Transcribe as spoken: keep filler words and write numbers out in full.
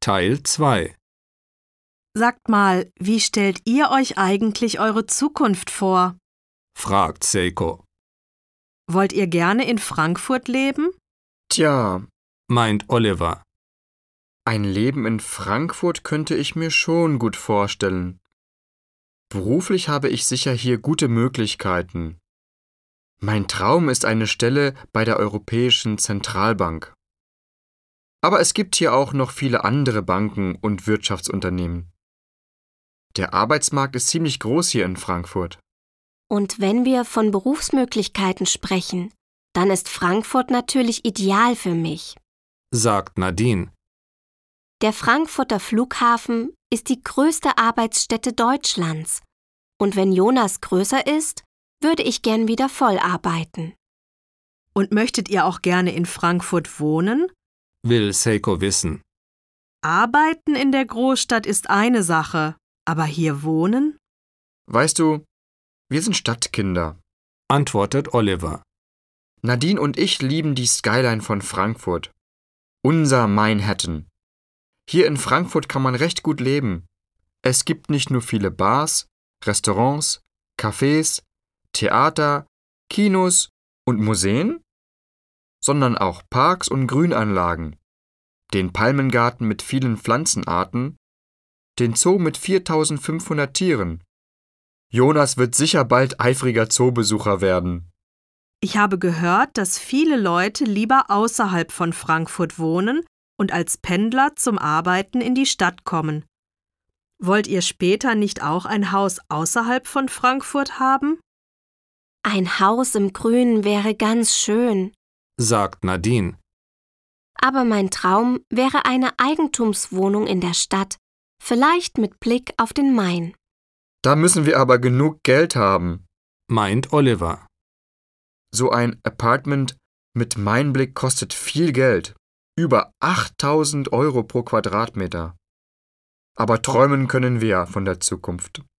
Teil zwei. Sagt mal, wie stellt ihr euch eigentlich eure Zukunft vor? Fragt Seiko. Wollt ihr gerne in Frankfurt leben? Tja, Meint Oliver. ein Leben in Frankfurt könnte ich mir schon gut vorstellen. Beruflich habe ich sicher hier gute Möglichkeiten. Mein Traum ist eine Stelle bei der Europäischen Zentralbank. Aber es gibt hier auch noch viele andere Banken und Wirtschaftsunternehmen. Der Arbeitsmarkt ist ziemlich groß hier in Frankfurt. Und wenn wir von Berufsmöglichkeiten sprechen, dann ist Frankfurt natürlich ideal für mich. Sagt Nadine. Der Frankfurter Flughafen ist die größte Arbeitsstätte Deutschlands. Und wenn Jonas größer ist, würde ich gern wieder voll arbeiten. Und möchtet ihr auch gerne in Frankfurt wohnen? Will Seiko wissen. Arbeiten in der Großstadt ist eine Sache, aber hier wohnen? Weißt du, wir sind Stadtkinder. Antwortet Oliver. Nadine und ich lieben die Skyline von Frankfurt. Unser Manhattan. Hier in Frankfurt kann man recht gut leben. Es gibt nicht nur viele Bars, Restaurants, Cafés, Theater, Kinos und Museen, sondern auch Parks und Grünanlagen, den Palmengarten mit vielen Pflanzenarten, den Zoo mit viertausendfünfhundert Tieren. Jonas wird sicher bald eifriger Zoobesucher werden. Ich habe gehört, dass viele Leute lieber außerhalb von Frankfurt wohnen und als Pendler zum Arbeiten in die Stadt kommen. Wollt ihr später nicht auch ein Haus außerhalb von Frankfurt haben? Ein Haus im Grünen wäre ganz schön. Sagt Nadine. Aber mein Traum wäre eine Eigentumswohnung in der Stadt, vielleicht mit Blick auf den Main. Da müssen wir aber genug Geld haben. Meint Oliver. So ein Apartment mit Mainblick kostet viel Geld. Über achttausend Euro pro Quadratmeter. Aber träumen können wir ja von der Zukunft.